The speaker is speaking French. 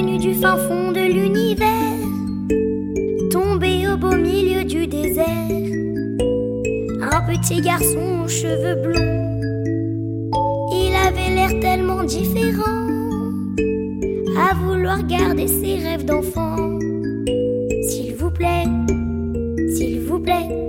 venu du fin fond de l'univers, tombé au beau milieu du désert. Un petit garçon aux cheveux blonds, il avait l'air tellement différent, à vouloir garder ses rêves d'enfant. S'il vous plaît,